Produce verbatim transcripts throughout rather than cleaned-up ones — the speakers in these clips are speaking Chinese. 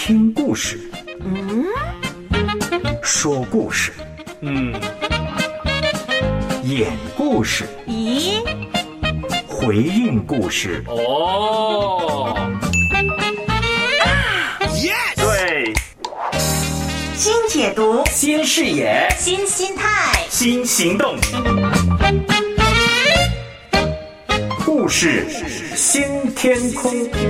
听故事， 嗯， 说故事， 嗯， 演故事， 咦， 回应故事。 哦， 对， 新解读， 新视野， 新心态， 新行动，故事新天空。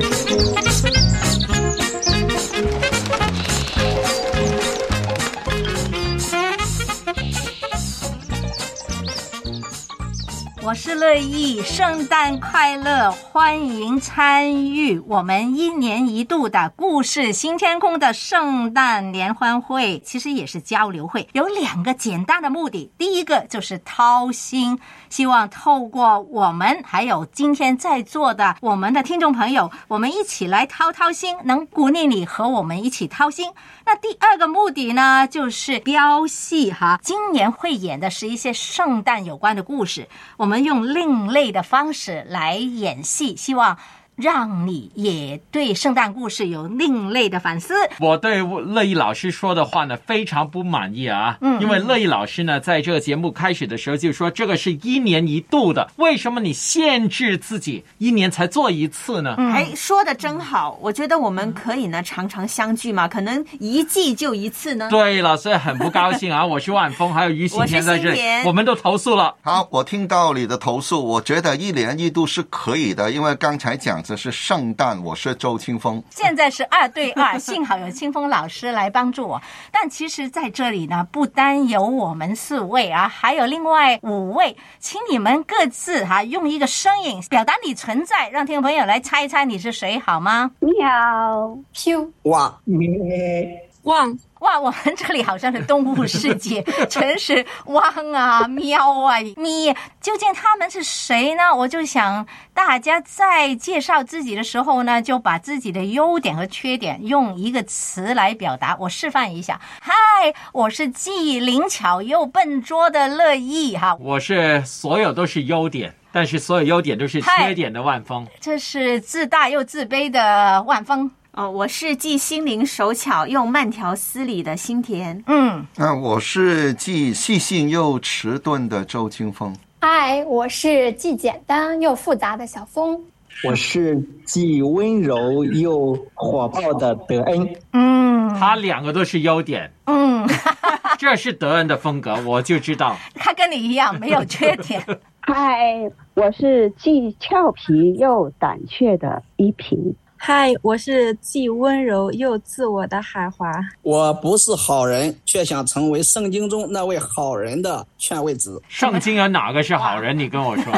我是乐意，圣诞快乐！欢迎参与我们一年一度的故事新天空的圣诞联欢会，其实也是交流会，有两个简单的目的。第一个就是掏心，希望透过我们还有今天在座的我们的听众朋友，我们一起来掏掏心，能鼓励你和我们一起掏心。那第二个目的呢，就是标戏哈，今年会演的是一些圣诞有关的故事，我们用另类的方式来演戏，希望让你也对圣诞故事有另类的反思。 我对乐意老师说的话呢非常不满意啊，嗯，因为乐意老师呢在这个节目开始的时候就说这个是一年一度的，为什么你限制自己一年才做一次呢？ 嗯、哎，说的真好，我觉得我们可以呢常常相聚嘛，可能一季就一次呢。 对了，所以很不高兴啊！我是万峰，还有于新田在这里，我们都投诉了。 好，我听到你的投诉，我觉得一年一度是可以的，因为刚才讲这是圣诞，我是周清风， 现在是二对二，幸好有清风老师来帮助我。但其实在这里呢，不单有我们四位啊，还有另外五位，请你们各自哈、啊、用一个声音表达你存在，让听众朋友来猜一猜你是谁，好吗？ 喵， 咻， 哇，咩， 汪。 哇，我们这里好像是动物世界，全是汪啊、喵啊、咪，究竟他们是谁呢？我就想大家在介绍自己的时候呢，就把自己的优点和缺点用一个词来表达。我示范一下，嗨，我是既灵巧又笨拙的乐意哈， 我是所有都是优点，但是所有优点都是缺点的万峰， 这是自大又自卑的万峰。 哦，我是既心灵手巧又慢条斯理的新田。 嗯， 那、啊、我是既细心又迟钝的周清风。 嗨，我是既简单又复杂的小峰。 我是既温柔又火爆的德恩。 嗯， 他两个都是优点。 嗯， 这是德恩的风格，我就知道。 他跟你一样没有缺点。 嗨，我是既俏皮又胆怯的依萍。 嗨，我是既温柔又自我的海华。 我不是好人，却想成为圣经中那位好人的劝慰子。 圣经有哪个是好人？你跟我说。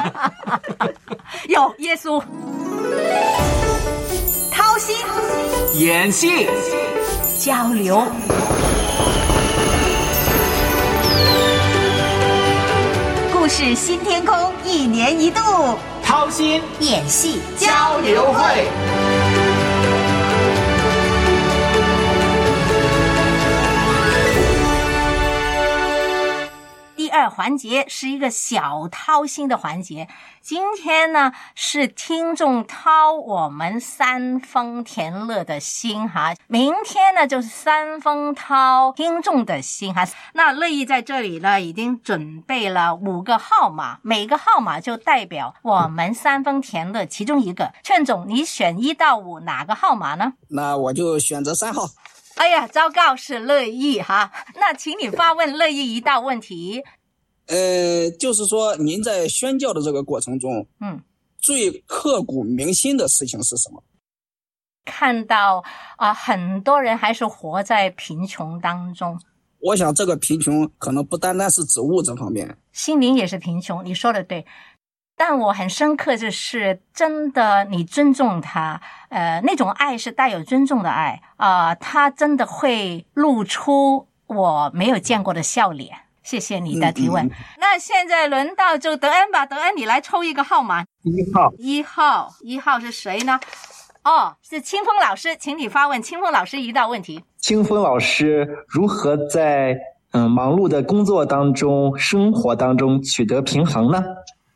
有耶稣。掏心， 演戏， 交流。 故事新天空，一年一度。 掏心演戏交流会。 第二环节是一个小掏心的环节，今天呢是听众掏我们三丰田乐的心哈，明天呢就是三丰掏听众的心哈。那乐意在这里呢已经准备了五个号码，每个号码就代表我们三丰田乐其中一个。劝总，你选一到五哪个号码呢？ 那我就选择三号。 哎呀，糟糕，是乐意哈。那请你发问乐意一道问题。 呃，就是说您在宣教的这个过程中， 嗯， 最刻骨铭心的事情是什么？ 看到啊、呃，很多人还是活在贫穷当中。 我想这个贫穷可能不单单是指物质方面， 心灵也是贫穷，你说的对。但我很深刻就是真的你尊重他，呃，那种爱是带有尊重的爱啊、呃，他真的会露出我没有见过的笑脸。谢谢你的提问。嗯嗯、那现在轮到就德恩吧，德恩你来抽一个号码。 一号。 一号，一号是谁呢？哦，是清风老师，请你发问清风老师一道问题。 清风老师如何在嗯忙碌的工作当中、生活当中取得平衡呢？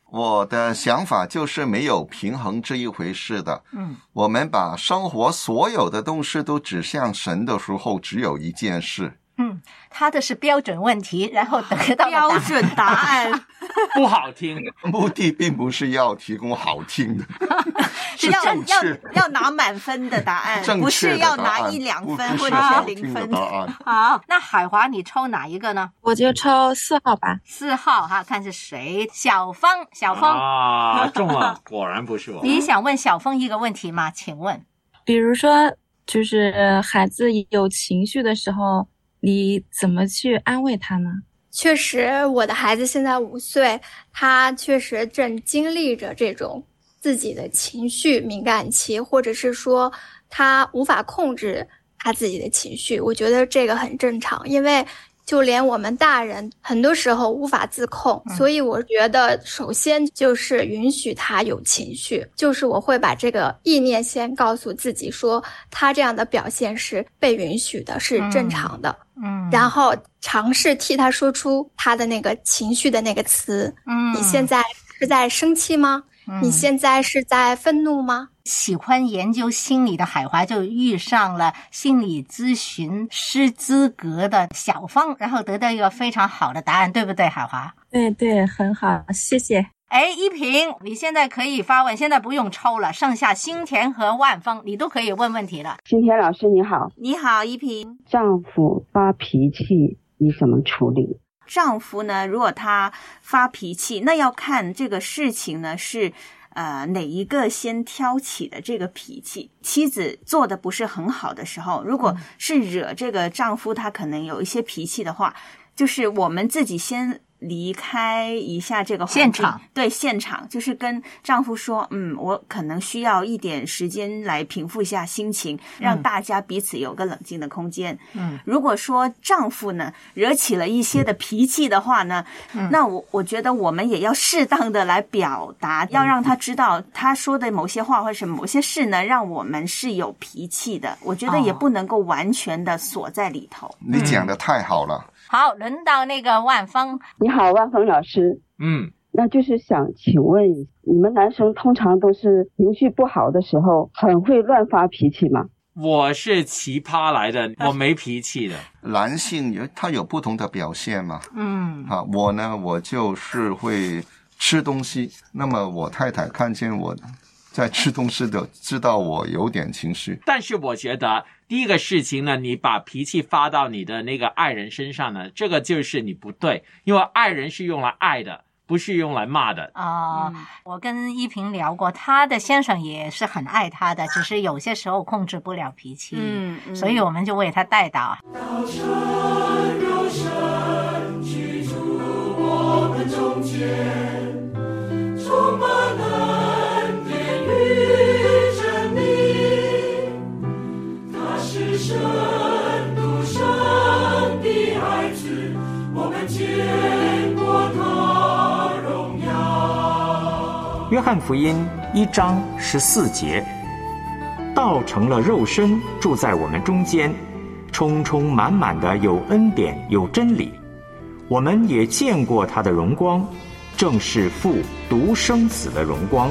我的想法就是没有平衡这一回事的。 嗯， 我们把生活所有的东西都指向神的时候，只有一件事。 嗯，他的是标准问题，然后得到标准答案不好听。 目的并不是要提供好听的，是要正要确要拿满分的答案， 正不确的答是要拿案一两不不是分或者好听的是零分。 答案。 好，那海华你抽哪一个呢？ 我就抽四号吧。 四号哈，看是谁？小芳，小芳啊，中了，果然不是我。 你想问小芳一个问题吗？请问， 比如说，就是孩子有情绪的时候，你怎么去安慰他呢？ 确实，我的孩子现在五岁，他确实正经历着这种自己的情绪敏感期，或者是说他无法控制他自己的情绪。我觉得这个很正常，因为就连我们大人很多时候无法自控， 嗯、 所以我觉得首先就是允许他有情绪，就是我会把这个意念先告诉自己说，他这样的表现是被允许的，是正常的。 嗯， 然后尝试替他说出他的那个情绪的那个词。 嗯， 你现在是在生气吗？ 嗯、 你现在是在愤怒吗？ 喜欢研究心理的海华就遇上了心理咨询师资格的小芳，然后得到一个非常好的答案，对不对，海华？ 对对，很好，谢谢。 哎，依萍，你现在可以发问，现在不用抽了，剩下新田和万芳你都可以问问题了。 新田老师你好。 你好，依萍。 丈夫发脾气你怎么处理？ 丈夫呢，如果他发脾气，那要看这个事情呢是呃哪一个先挑起的这个脾气。妻子做的不是很好的时候，如果是惹这个丈夫他可能有一些脾气的话，就是我们自己先离开一下这个环境， 现场， 对，现场就是跟丈夫说，嗯，我可能需要一点时间来平复一下心情，让大家彼此有个冷静的空间。 嗯， 如果说丈夫呢惹起了一些的脾气的话呢，嗯、那我我觉得我们也要适当的来表达，嗯、要让他知道他说的某些话或者是某些事呢，让我们是有脾气的。我觉得也不能够完全的锁在里头。哦、 你讲的太好了。 好，轮到那个万芳。 你好，万芳老师。 嗯， 那就是想请问，你们男生通常都是情绪不好的时候很会乱发脾气吗？ 我是奇葩来的，我没脾气的。 男性有他有不同的表现嘛？ 嗯， 啊，我呢，我就是会吃东西，那么我太太看见我在吃东西的，知道我有点情绪。 但是我觉得第一个事情呢，你把脾气发到你的那个爱人身上呢，这个就是你不对，因为爱人是用来爱的，不是用来骂的。 哦、嗯，我跟依萍聊过，她的先生也是很爱她的，只是有些时候控制不了脾气。 嗯，嗯所以我们就为她代祷。 道成肉身居住我们中间，充满恩典与真理，他是生独生的孩子，我们见过他荣耀。 约翰福音一章十四节，道成了肉身，住在我们中间，充充满满的有恩典有真理，我们也见过他的荣光，正是父独生子的荣光。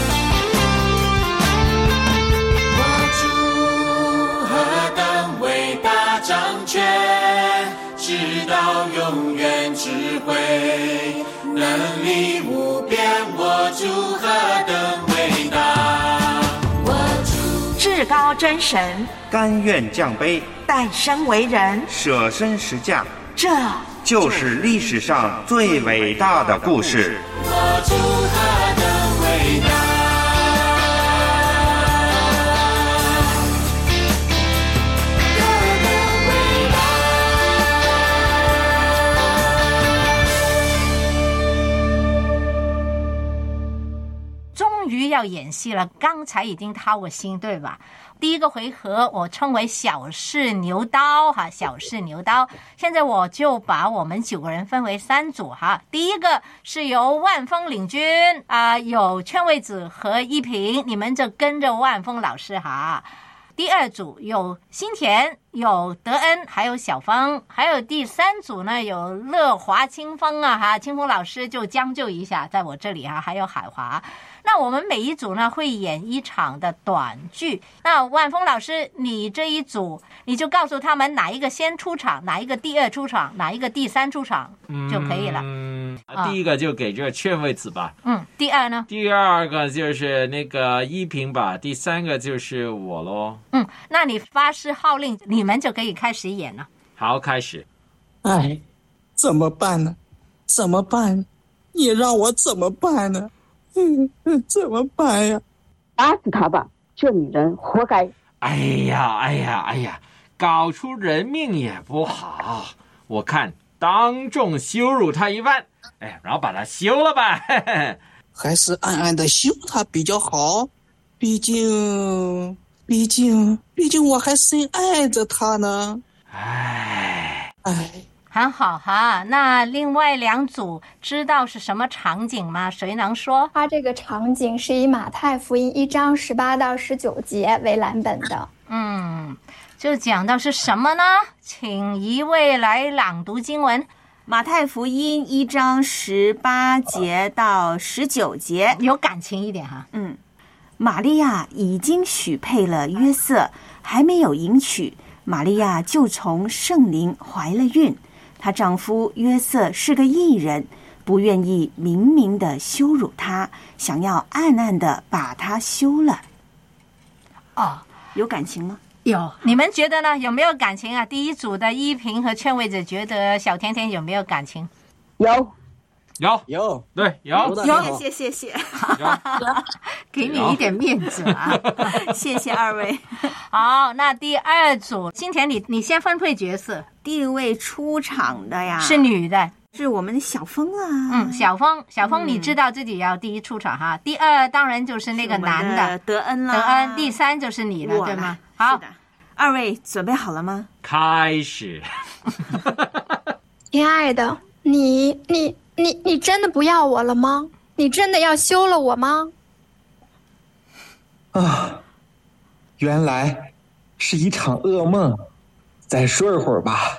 直到永远智慧，能力无边，我主何等伟大！我主至高真神， 甘愿降卑， 诞生为人， 舍身实价， 这就是历史上最伟大的故事。 我主何等伟大！ 终于要演戏了，刚才已经掏过心，对吧？第一个回合我称为小试牛刀哈，小试牛刀。现在我就把我们九个人分为三组哈。第一个是由万峰领军啊、呃，有劝慰子和依萍，你们就跟着万峰老师哈。 第二组有新田，有德恩，还有小芳，还有第三组呢有乐华清风啊哈，清风老师就将就一下，在我这里哈、啊，还有海华。那我们每一组呢会演一场的短剧。那万峰老师，你这一组你就告诉他们哪一个先出场，哪一个第二出场，哪一个第三出场就可以了。 嗯，第一个就给这个劝慰子吧。 嗯，第二呢？ 第二个就是那个依萍吧，第三个就是我咯。 嗯，那你发誓号令，你们就可以开始演了。 好，开始。 哎，怎么办呢？怎么办？你让我怎么办呢？嗯，怎么办呀？ 打死他吧！这女人活该！ 哎呀，哎呀，哎呀，搞出人命也不好。我看当众羞辱他一番，哎，然后把他休了吧。嘿嘿， 还是暗暗的休他比较好，毕竟，毕竟，毕竟我还深爱着他呢。 哎， 哎。 很好哈，那另外两组知道是什么场景吗？谁能说？ 它这个场景是以马太福音一章十八到十九节为蓝本的。 嗯，就讲到是什么呢？请一位来朗读经文。 马太福音一章十八节到十九节， 有感情一点哈。 嗯，玛利亚已经许配了约瑟，还没有迎娶，玛利亚就从圣灵怀了孕。她丈夫约瑟是个义人，不愿意明明的羞辱她，想要暗暗的把她休了。 哦， 有感情吗？ 有。你们觉得呢？有没有感情啊？第一组的依萍和劝慰子觉得小甜甜有没有感情？ 有， 有， 有， 对，有， 有，谢谢谢谢， 给你一点面子啊， 谢谢二位。 好，那第二组，新田你你先分配角色。 第一位出场的呀， 是女的， 是我们的小峰啊。 嗯，小峰，小峰，你知道自己要第一出场哈。嗯、第二当然就是那个男的德恩啦， 德恩。第三就是你了，对吗？好， 二位准备好了吗？ 开始。 亲爱的，你你你你真的不要我了吗？你真的要休了我吗？ 啊，原来是一场噩梦。再睡会儿吧。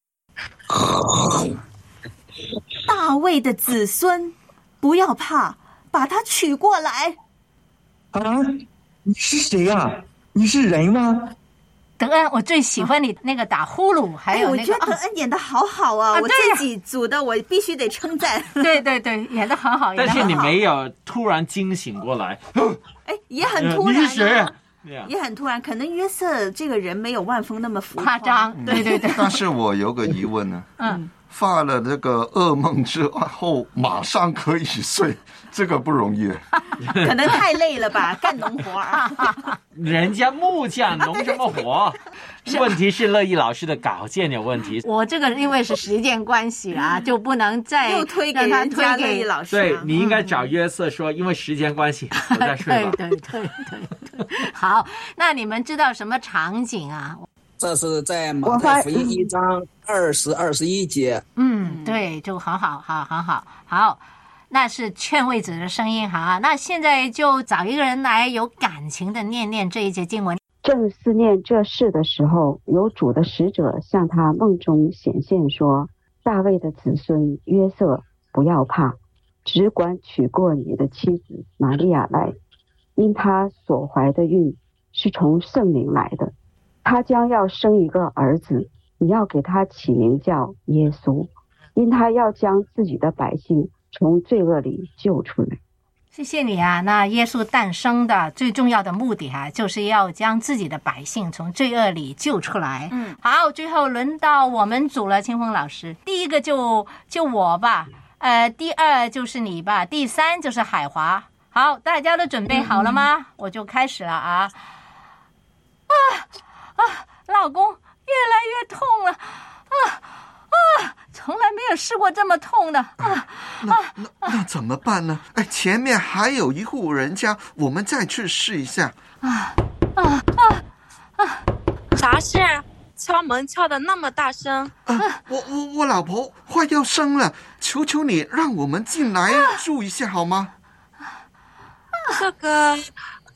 大卫的子孙，不要怕，把他娶过来。 啊，你是谁呀、啊？你是人吗？ 德恩，我最喜欢你那个打呼噜，还有那个。 哎、我觉得德恩演得好好啊！啊我自己组的，我必须得称赞。 对对对，演得很好。 但是你没有突然惊醒过来。 哎，也很突然、啊。 你是谁？ 也很突然，可能约瑟这个人没有万峰那么浮夸张。对对对。 但是我有个疑问呢。 嗯。 发了这个噩梦之后，马上可以睡，这个不容易。 可能太累了吧，干农活啊。 人家木匠农什么活？问题是乐意老师的稿件有问题。 我这个因为是时间关系啊，就不能再又推给他推给乐意老师、啊。 对，你应该找约瑟说，因为时间关系，我再睡吧。 对对对对对。好，那你们知道什么场景啊？ 这是在马太福音一章二十二十一节。 嗯，对，就很好，好，很好，好，那是劝慰子的声音哈。那现在就找一个人来有感情的念念这一节经文。 正思念这事的时候，有主的使者向他梦中显现说：“大卫的子孙约瑟，不要怕，只管娶过你的妻子玛利亚来，因他所怀的孕是从圣灵来的。他将要生一个儿子，你要给他起名叫耶稣，因他要将自己的百姓从罪恶里救出来。” 谢谢你啊！那耶稣诞生的最重要的目的啊，就是要将自己的百姓从罪恶里救出来。 嗯， 好，最后轮到我们组了，清风老师。第一个就就我吧，呃，第二就是你吧，第三就是海华。好，大家都准备好了吗？嗯、我就开始了啊！啊啊，老公，越来越痛了啊！啊！从来没有试过这么痛的啊！ 那那那怎么办呢？哎，前面还有一户人家，我们再去试一下。 啊啊啊啊！ 啥事？敲门敲得那么大声？ 啊！我我我老婆快要生了，求求你让我们进来住一下好吗？ 这个，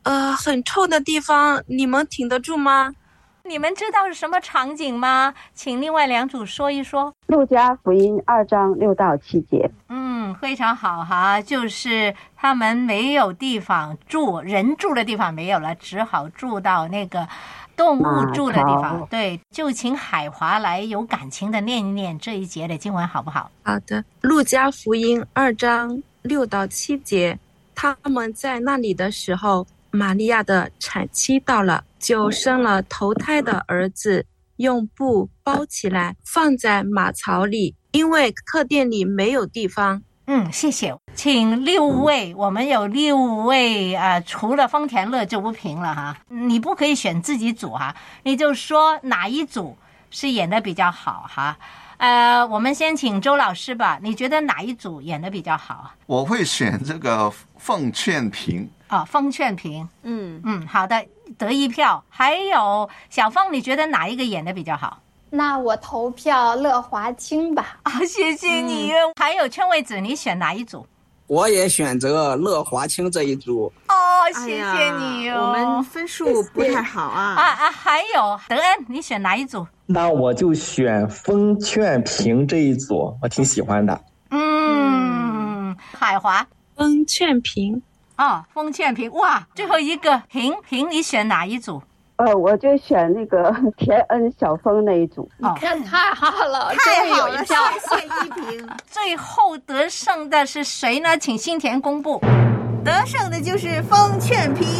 呃，很臭的地方，你们挺得住吗？ 你们知道是什么场景吗？请另外两组说一说。 路加福音二章六到七节。 嗯，非常好哈，就是他们没有地方住，人住的地方没有了，只好住到那个动物住的地方。对，就请海华来有感情的念一念这一节的经文好不好？ 好的，路加福音二章六到七节，他们在那里的时候，玛利亚的产期到了，就生了头胎的儿子，用布包起来，放在马槽里，因为客店里没有地方。 嗯，谢谢。请六位，我们有六位啊、呃，除了丰田乐就不评了哈。你不可以选自己组哈，你就说哪一组是演的比较好哈。呃，我们先请周老师吧，你觉得哪一组演的比较好？ 我会选这个奉劝平。 哦，奉劝平，嗯嗯，好的，得一票。还有小凤，你觉得哪一个演的比较好？ 那我投票乐华清吧。 啊，谢谢你。嗯、还有圈位子，你选哪一组？ 我也选择乐华清这一组。 哦，谢谢你哦。 哎、我们分数不太好啊。 啊啊，还有德恩，你选哪一组？ 那我就选奉劝平这一组，我挺喜欢的。 嗯，海华， 奉劝平。 哦，奉劝平，哇，最后一个平平，你选哪一组？ 呃，我就选那个田恩小峰那一组。 你看，太好了， 太好了， 有一票， 谢谢一平。 最后得胜的是谁呢？请新田公布。 得胜的就是奉劝平。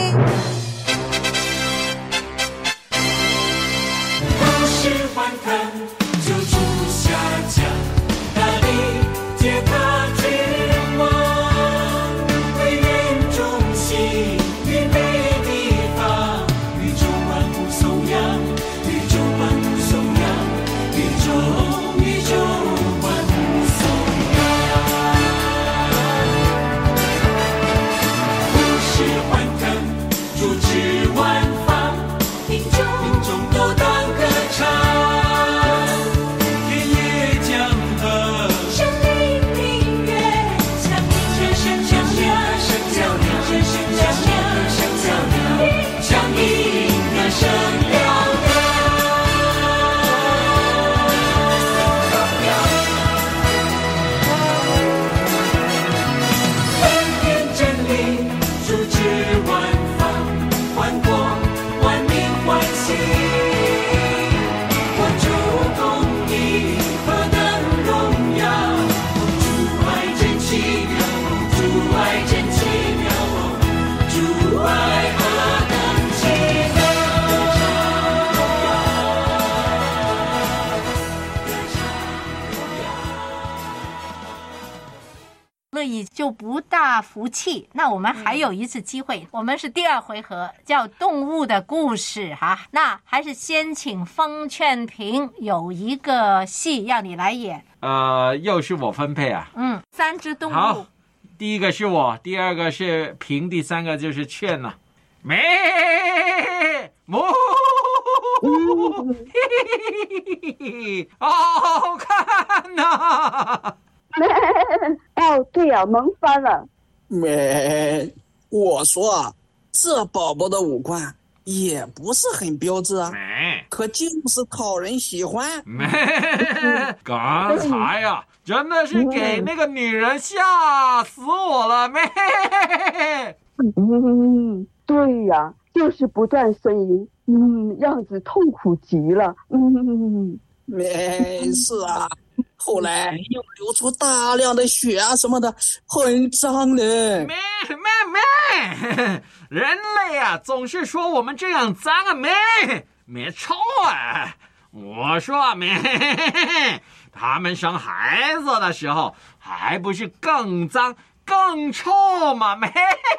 故事欢腾，救主下降，大地皆他之王。 就不大服气，那我们还有一次机会，嗯、我们是第二回合，叫动物的故事哈。那还是先请方劝平有一个戏要你来演。 呃，又是我分配啊。 嗯，三只动物。 好，第一个是我，第二个是平，第三个就是劝了、啊。咩哞，好好看呐、啊！ 哦，对呀、啊，萌翻了。 没，我说啊，这宝宝的五官也不是很标致啊，可就是讨人喜欢。 没，刚才呀、啊，真的是给那个女人吓死我了。没， 嗯，对呀、啊，就是不断呻吟，嗯，样子痛苦极了。嗯， 没事啊。后来又流出大量的血啊什么的，很脏的。 咩咩咩，人类啊，总是说我们这样脏啊，咩咩臭啊。我说啊，咩，他们生孩子的时候还不是更脏更臭吗？咩。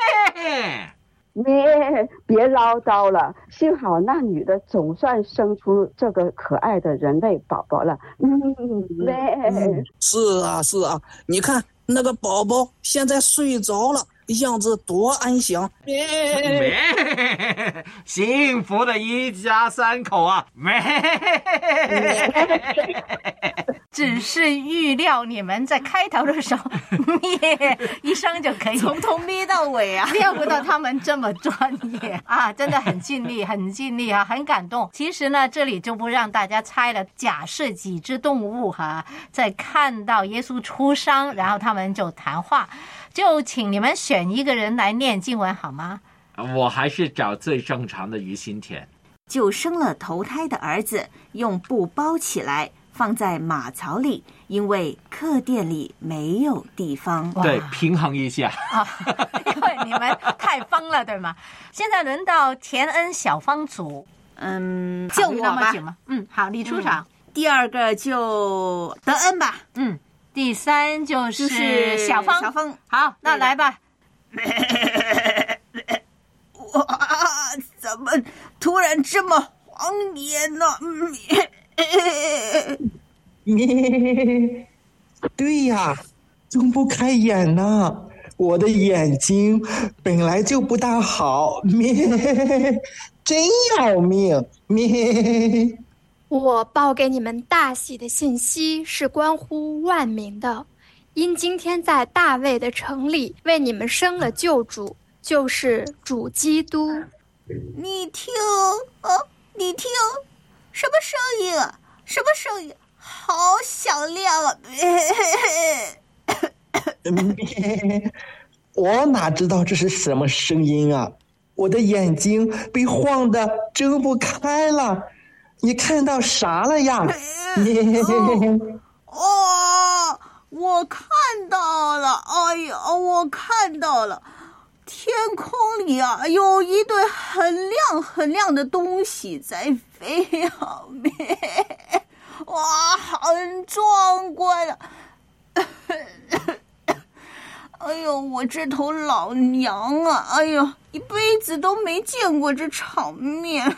咩，别唠叨了，幸好那女的总算生出这个可爱的人类宝宝了。嗯，咩、 嗯，是啊是啊，你看那个宝宝现在睡着了，样子多安详。咩咩，幸福的一家三口啊。咩， 只是预料你们在开头的时候咩一声就可以从头咩到尾啊， 料不到他们这么专业啊，真的很尽力很尽力啊，很感动。其实呢这里就不让大家猜了，假设几只动物哈、啊，在看到耶稣出生，然后他们就谈话，就请你们选一个人来念经文好吗？ 我还是找最正常的于心田。 就生了头胎的儿子，用布包起来，放在马槽里，因为客店里没有地方。 对，平衡一下啊，因为你们太疯了，对吗？现在轮到田恩小方组， 嗯，就我吧。 嗯，好，你出场。 嗯、第二个就德恩吧。 嗯，第三就是小方。 小方， 好，那来吧。 哇，怎么突然这么晃眼呢？ 对呀，睁不开眼呢。我的眼睛本来就不大好，真要命！ 我报给你们大喜的信息是关乎万民的，因今天在大卫的城里为你们生了救主，就是主基督。 你听啊，你听，什么声音啊？什么声音？好响亮啊！ 我哪知道这是什么声音啊？我的眼睛被晃得睁不开了。你看到啥了呀？ 哦，哦，我看到了！哎呀，我看到了。天空里啊，有一对很亮很亮的东西在飞啊，哇，很壮观啊！哎呦，我这头老娘啊，哎呦，一辈子都没见过这场面。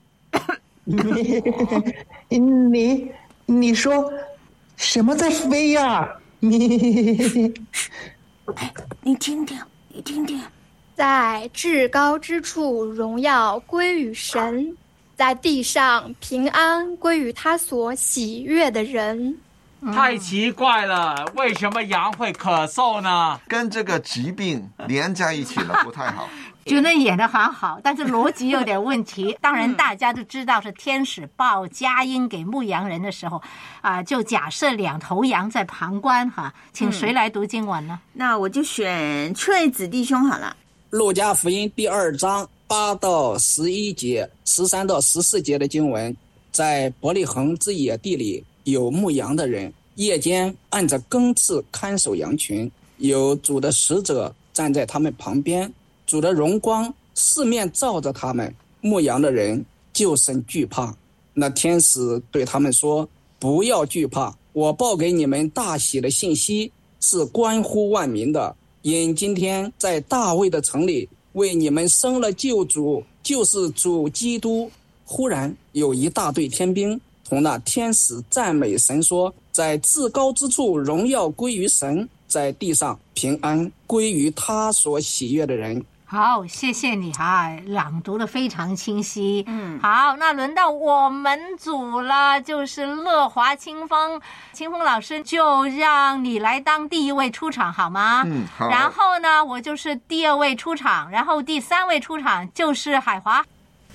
你你说什么在飞呀？你你听听，你听听。 在至高之处荣耀归于神，在地上平安归于他所喜悦的人。 太奇怪了，为什么羊会咳嗽呢？ 跟这个疾病连在一起了，不太好。 觉得演得很好，但是逻辑有点问题。当然大家都知道是天使报佳音给牧羊人的时候啊、呃，就假设两头羊在旁观哈。请谁来读经文呢？ 嗯、那我就选翠子弟兄好了。 路加福音第二章八到十一节、十三到十四节的经文，在伯利恒之野地里有牧羊的人，夜间按着更次看守羊群，有主的使者站在他们旁边，主的荣光四面照着他们，牧羊的人就生惧怕。那天使对他们说：不要惧怕，我报给你们大喜的信息是关乎万民的，因今天在大卫的城里为你们生了救主，就是主基督。忽然有一大队天兵同那天使赞美神说：在至高之处荣耀归于神，在地上平安归于他所喜悦的人。 好，谢谢你哈，朗读的非常清晰。 嗯， 好，那轮到我们组了，就是乐华清风，清风老师就让你来当第一位出场好吗？ 嗯，好。 然后呢，我就是第二位出场，然后第三位出场就是海华。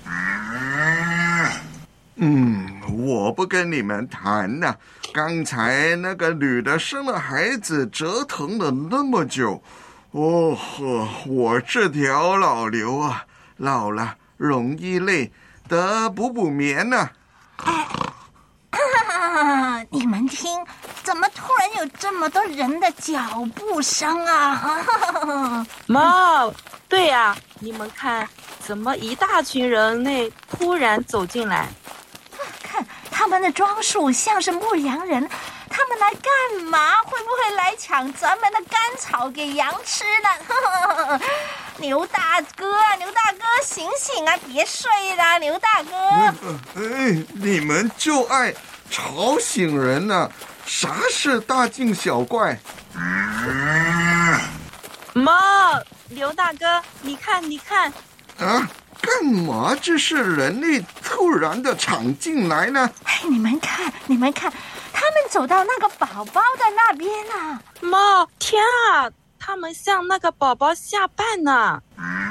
嗯，我不跟你们谈了。刚才那个女的生了孩子，折腾了那么久。哦呵，我这条老牛啊，老了容易累，得补补眠呢、 啊。哎，你们听，怎么突然有这么多人的脚步声啊？ 妈，对呀、啊，你们看，怎么一大群人类突然走进来？ 看他们的装束像是牧羊人。他们来干嘛？会不会来抢咱们的干草给羊吃呢？牛大哥，牛大哥，醒醒啊！别睡了，牛大哥。 哎，你们就爱吵醒人呢、啊，啥事大惊小怪？ 妈，牛大哥，你看，你看。 啊，干嘛？这是人类突然的闯进来呢？ 哎，你们看，你们看。他们走到那个宝宝的那边啊。 妈，天啊，他们向那个宝宝下拜呢。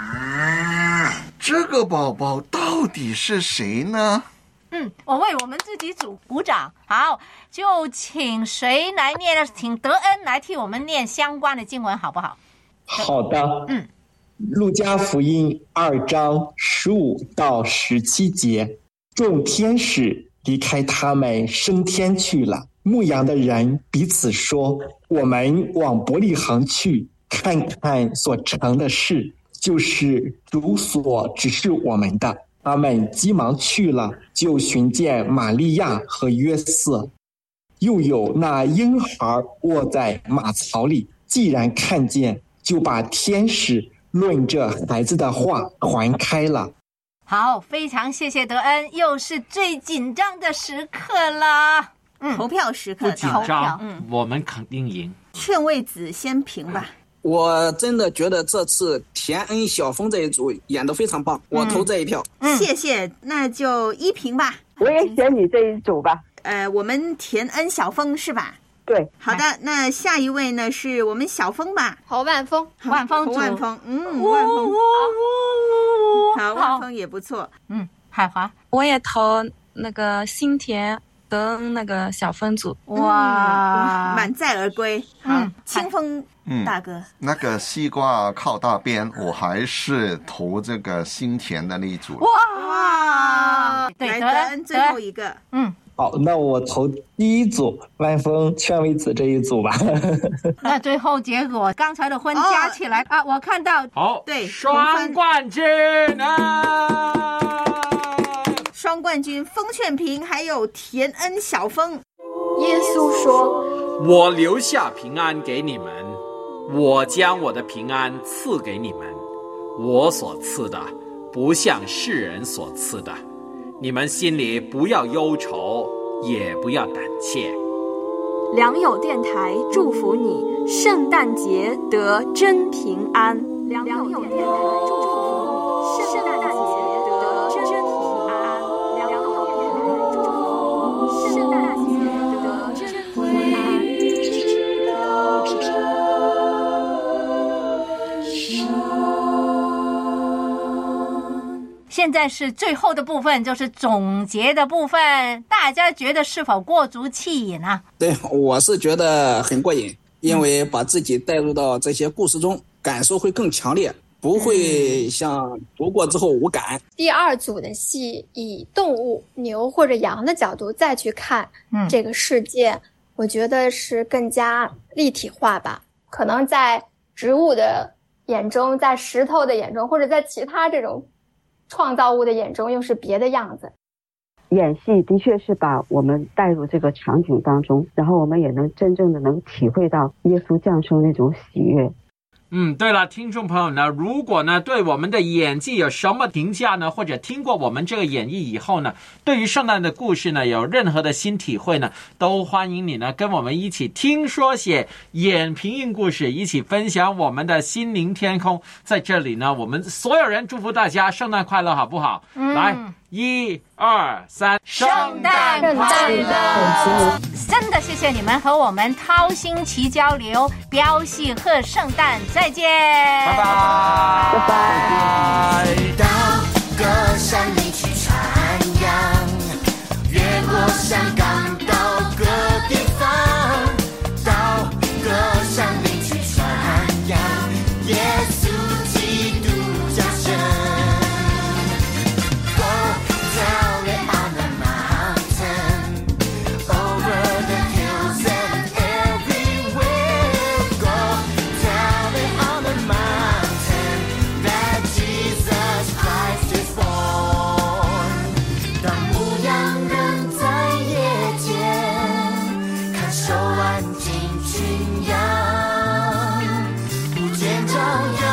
这个宝宝到底是谁呢？ 嗯，我为我们自己组鼓掌。好，就请谁来念呢？请德恩来替我们念相关的经文，好不好？ 好的。 嗯， 路加福音二章十五到十七节，众天使离开他们升天去了。牧羊的人彼此说：“我们往伯利恒去，看看所成的事，就是主所指示我们的。”他们急忙去了，就寻见玛利亚和约瑟，又有那婴孩卧在马槽里。既然看见，就把天使论这孩子的话传开了。 好，非常谢谢德恩，又是最紧张的时刻了。 嗯，投票时刻， 不紧张，嗯，我们肯定赢。 劝慰子先评吧。 我真的觉得这次田恩小峰这一组演得非常棒，我投这一票。 嗯，谢谢，那就一评吧。 我也选你这一组吧。 呃，我们田恩小峰是吧？ 对。 好的，那下一位呢是我们小峰吧？ 侯万峰， 万峰组， 万峰，嗯，万峰，好，万峰也不错。 嗯，海华， 我也投那个新田跟那个小峰组。 哇，满载而归。嗯，清风。嗯，大哥， 那个西瓜靠大边，我还是投这个新田的那一组。 哇，对，德恩最后一个， 嗯， 好，那我投第一组万峰劝慰子这一组吧。 那最后结果刚才的分加起来、哦、啊，我看到好， 对， 双冠军啊！ 双冠军封劝平还有田恩小峰。 耶稣说：“ 我留下平安给你们。”我将我的平安赐给你们，我所赐的不像世人所赐的，你们心里不要忧愁，也不要胆怯。 良友电台祝福你圣诞节得真平安。良友电台祝福你圣诞节得真平安。良友电台祝福你圣诞节得真平安。 现在是最后的部分，就是总结的部分，大家觉得是否过足气瘾啊？ 对，我是觉得很过瘾，因为把自己带入到这些故事中，感受会更强烈，不会像读过之后无感。 第二组的戏以动物牛或者羊的角度再去看这个世界、嗯、我觉得是更加立体化吧，可能在植物的眼中，在石头的眼中，或者在其他这种创造物的眼中又是别的样子。 演戏的确是把我们带入这个场景当中，然后我们也能真正的能体会到耶稣降生那种喜悦。 嗯，对了，听众朋友呢，如果呢对我们的演技有什么评价呢，或者听过我们这个演绎以后呢，对于圣诞的故事呢有任何的新体会呢，都欢迎你呢跟我们一起听说写演评映故事，一起分享我们的心灵天空。在这里呢，我们所有人祝福大家圣诞快乐，好不好？嗯、来，一二三， 圣诞快乐！真的谢谢你们和我们掏心奇交流，标戏贺圣诞，再见， 拜拜， 拜拜。 到歌山里去传扬，越过山岗到各地方，到歌山里去传扬，耶稣基督降生。手安静群羊，不见张扬。